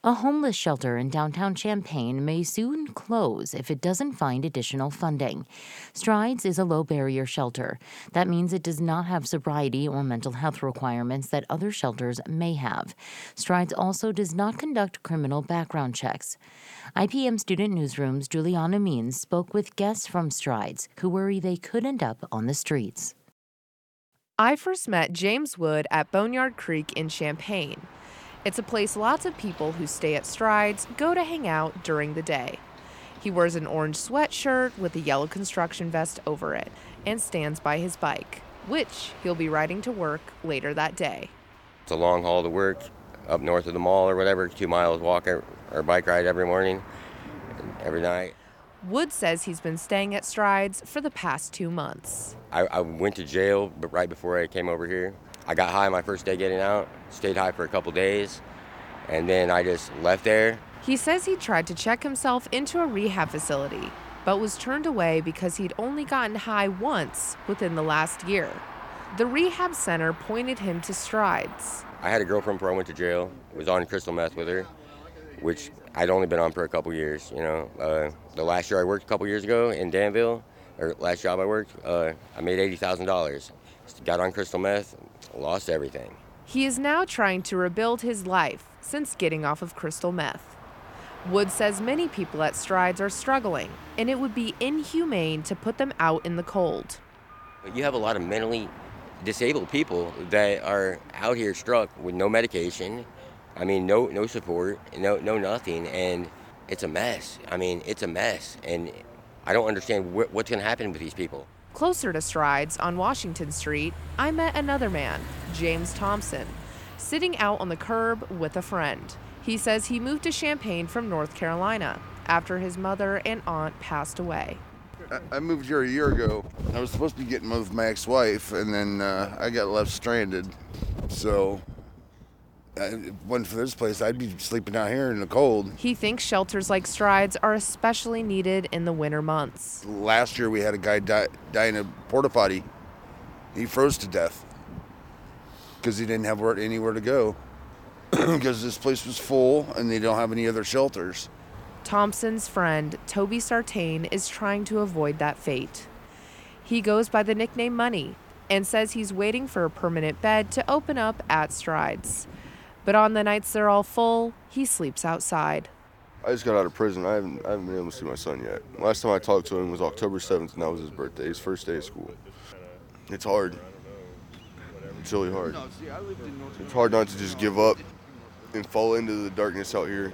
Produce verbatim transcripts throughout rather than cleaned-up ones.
A homeless shelter in downtown Champaign may soon close if it doesn't find additional funding. Strides is a low-barrier shelter. That means it does not have sobriety or mental health requirements that other shelters may have. Strides also does not conduct criminal background checks. I P M Student Newsroom's Juliana Means spoke with guests from Strides who worry they could end up on the streets. I first met James Wood at Boneyard Creek in Champaign. It's a place lots of people who stay at Strides go to hang out during the day. He wears an orange sweatshirt with a yellow construction vest over it and stands by his bike, which he'll be riding to work later that day. It's a long haul to work up north of the mall or whatever, two miles walk or, or bike ride every morning, every night. Wood says he's been staying at Strides for the past two months. I, I went to jail but right before I came over here. I got high my first day getting out, stayed high for a couple days, and then I just left there. He says he tried to check himself into a rehab facility, but was turned away because he'd only gotten high once within the last year. The rehab center pointed him to Strides. I had a girlfriend before I went to jail, was on crystal meth with her, which I'd only been on for a couple years, you know. Uh, the last year I worked a couple years ago in Danville, or last job I worked, uh, I made eighty thousand dollars. Got on crystal meth, lost everything. He is now trying to rebuild his life since getting off of crystal meth. Wood says many people at Strides are struggling, and it would be inhumane to put them out in the cold. You have a lot of mentally disabled people that are out here struck with no medication. I mean, no no support, no no nothing, and it's a mess. I mean, it's a mess, and I don't understand wh- what's going to happen with these people. Closer to Strides on Washington Street, I met another man, James Thompson, sitting out on the curb with a friend. He says he moved to Champaign from North Carolina after his mother and aunt passed away. I moved here a year ago. I was supposed to be getting with my ex-wife, and then uh, I got left stranded. So, if it wasn't for this place, I'd be sleeping out here in the cold. He thinks shelters like Strides are especially needed in the winter months. Last year, we had a guy die, die in a porta potty. He froze to death because he didn't have where, anywhere to go because this place was full and they don't have any other shelters. Thompson's friend, Toby Sartain, is trying to avoid that fate. He goes by the nickname Money and says he's waiting for a permanent bed to open up at Strides. But on the nights they're all full, he sleeps outside. I just got out of prison. I haven't, I haven't been able to see my son yet. Last time I talked to him was October seventh, and that was his birthday, his first day of school. It's hard. It's really hard. It's hard not to just give up and fall into the darkness out here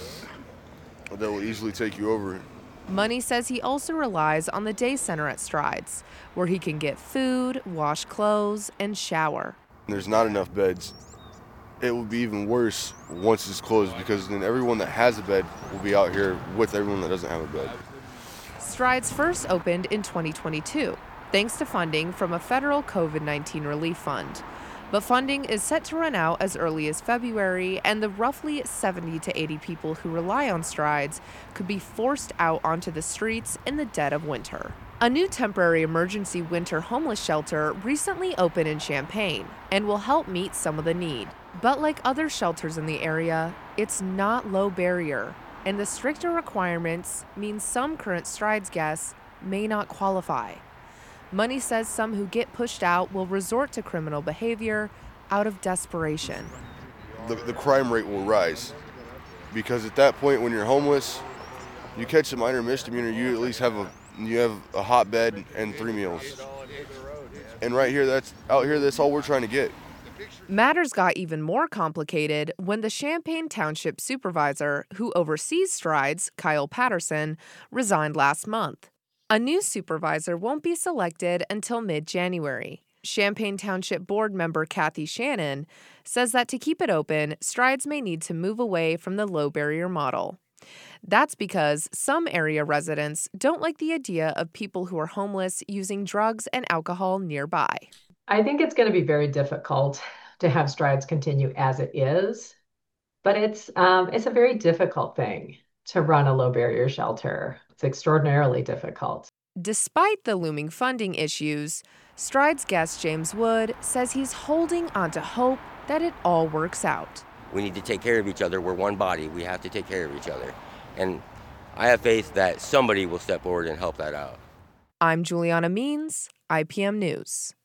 that will easily take you over. Money says he also relies on the day center at Strides, where he can get food, wash clothes, and shower. There's not enough beds. It will be even worse once it's closed because then everyone that has a bed will be out here with everyone that doesn't have a bed. Strides first opened in twenty twenty-two, thanks to funding from a federal COVID nineteen relief fund. But funding is set to run out as early as February, and the roughly seventy to eighty people who rely on Strides could be forced out onto the streets in the dead of winter. A new temporary emergency winter homeless shelter recently opened in Champaign and will help meet some of the need. But like other shelters in the area, it's not low barrier, and the stricter requirements mean some current Strides guests may not qualify. Money says some who get pushed out will resort to criminal behavior out of desperation. The, the crime rate will rise because at that point when you're homeless, you catch a minor misdemeanor, you at least have a you have a hot bed and three meals. And right here, that's out here, that's all we're trying to get. Matters got even more complicated when the Champaign Township supervisor who oversees Strides, Kyle Patterson, resigned last month. A new supervisor won't be selected until mid-January. Champaign Township board member Kathy Shannon says that to keep it open, Strides may need to move away from the low-barrier model. That's because some area residents don't like the idea of people who are homeless using drugs and alcohol nearby. I think it's going to be very difficult to have Strides continue as it is, but it's um, it's a very difficult thing to run a low-barrier shelter. It's extraordinarily difficult. Despite the looming funding issues, Strides guest James Wood says he's holding onto hope that it all works out. We need to take care of each other. We're one body. We have to take care of each other. And I have faith that somebody will step forward and help that out. I'm Juliana Means, I P M News.